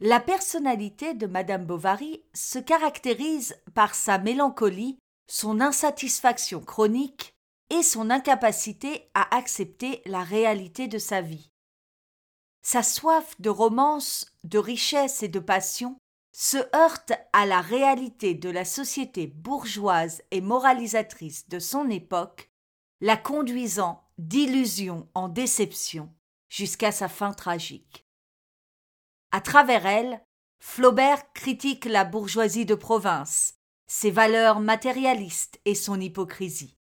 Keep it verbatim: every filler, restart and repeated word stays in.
La personnalité de Madame Bovary se caractérise par sa mélancolie, son insatisfaction chronique et son incapacité à accepter la réalité de sa vie. Sa soif de romance, de richesse et de passion se heurte à la réalité de la société bourgeoise et moralisatrice de son époque, la conduisant d'illusion en déception jusqu'à sa fin tragique. À travers elle, Flaubert critique la bourgeoisie de province, ses valeurs matérialistes et son hypocrisie.